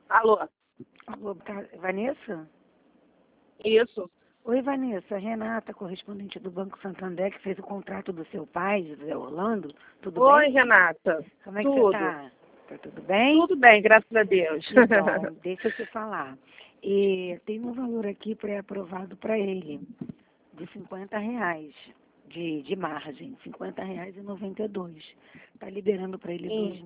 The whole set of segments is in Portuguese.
Alô? Alô, Vanessa? Isso. Oi, Vanessa. Renata, correspondente do Banco Santander, que fez o contrato do seu pai, José Orlando. Tudo Oi, bem? Renata. Como é que Tudo. você tá? Tá tudo bem? Tudo bem, graças a Deus. Que bom. Deixa eu te falar. E tem um valor aqui pré-aprovado para ele, de R$ 50 de margem, R$ 50,92. Está liberando para ele Sim.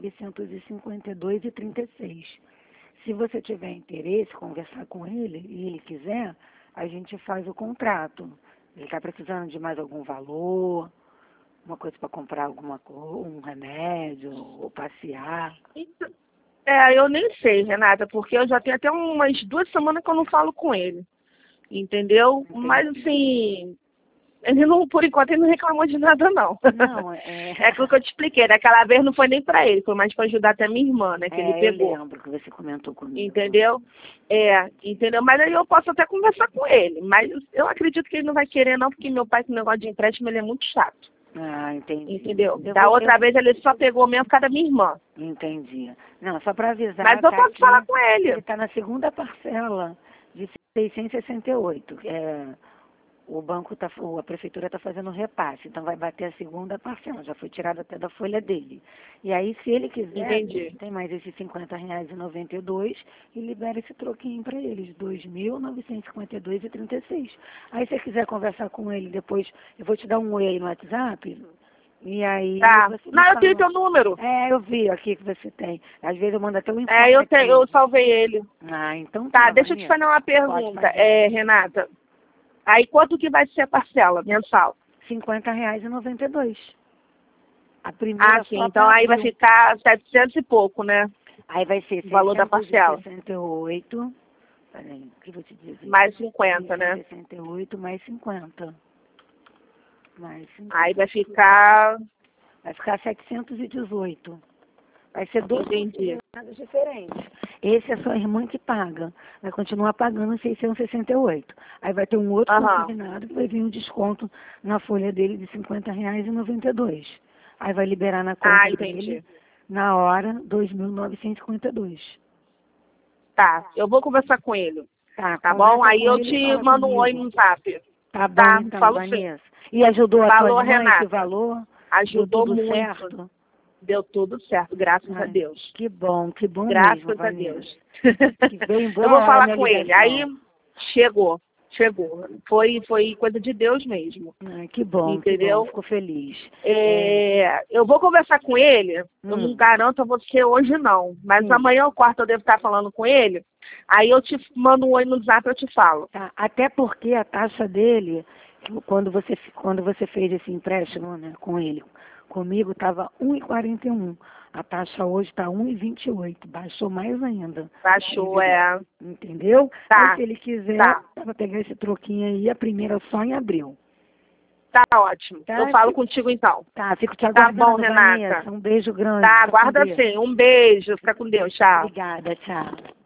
2.952,36. Se você tiver interesse, conversar com ele e ele quiser, a gente faz o contrato. Ele está precisando de mais algum valor, uma coisa para comprar alguma coisa, um remédio, ou passear. Então, eu nem sei, Renata, porque eu já tenho até umas 2 semanas que eu não falo com ele. Entendeu? Entendi. Mas assim, ele não, por enquanto, ele não reclamou de nada, não. Não, É aquilo que eu te expliquei. Daquela vez não foi nem pra ele, foi mais pra ajudar até minha irmã, né? Que ele pegou. Eu lembro que você comentou comigo. Entendeu? Entendeu? Mas aí eu posso até conversar com ele. Mas eu acredito que ele não vai querer, não, porque meu pai, com o negócio de empréstimo, ele é muito chato. Entendi. Entendeu? Da outra vez ele só pegou mesmo por causa da minha irmã. Entendi. Não, só para avisar. Mas eu posso falar com ele. Ele está na segunda parcela de 668. O banco a prefeitura está fazendo repasse, então vai bater a segunda parcela, já foi tirado até da folha dele. E aí, se ele quiser, Entendi. tem mais esses R$ 50,92 e libera esse troquinho para eles, 2.952,36. Aí, se você quiser conversar com ele depois, eu vou te dar um oi aí no WhatsApp, e aí Tá. você me Não, eu fala. tenho teu número. Eu vi aqui que você tem. Às vezes eu mando até um informe Eu salvei ele. então Tá, deixa eu te fazer uma pergunta, Renata. Aí quanto que vai ser a parcela mensal? R$ 50,92. A primeira Sim, então aí vai ficar 700 e pouco, né? Aí vai ser o valor da parcela. 668. Peraí, o que eu vou te dizer? Mais 50, né? 68 mais 50. Aí vai ficar 718. Vai ser Entendi. nada diferente. Esse é a sua irmã que paga. Vai continuar pagando 668. Aí vai ter um outro consignado que vai vir um desconto na folha dele de R$ 50,92. Aí vai liberar na conta dele, na hora, 2.952. Tá, eu vou conversar com ele. Tá bom? Aí eu te mando um oi no zap. Tá bom, então, falo Vanessa. E ajudou a tua irmã Renata. esse valor? Ajudou Deu tudo muito. Certo? Deu tudo certo, graças a Deus. Que bom graças mesmo, a Deus. Que bem boa. Eu vou falar com ele. Aí chegou. Foi coisa de Deus mesmo. Que bom, entendeu? Que bom, fico feliz. Eu vou conversar com ele, eu não garanto a você hoje não, mas amanhã ou quarta eu devo estar falando com ele, aí eu te mando um oi no zap e eu te falo. Tá, até porque a taxa dele, quando você fez esse empréstimo, né, com ele, comigo estava 1,41. A taxa hoje está 1,28. Baixou mais ainda. Baixou, Entendeu? Tá. Aí, se ele quiser, para pegar esse troquinho aí, a primeira só em abril. Tá ótimo. Eu falo contigo então. Tá, fico te aguardando, Tá bom, Renata. Vanessa. Um beijo grande. Tá, aguarda sim. Um beijo. Fica com Deus. Tchau. Obrigada, tchau.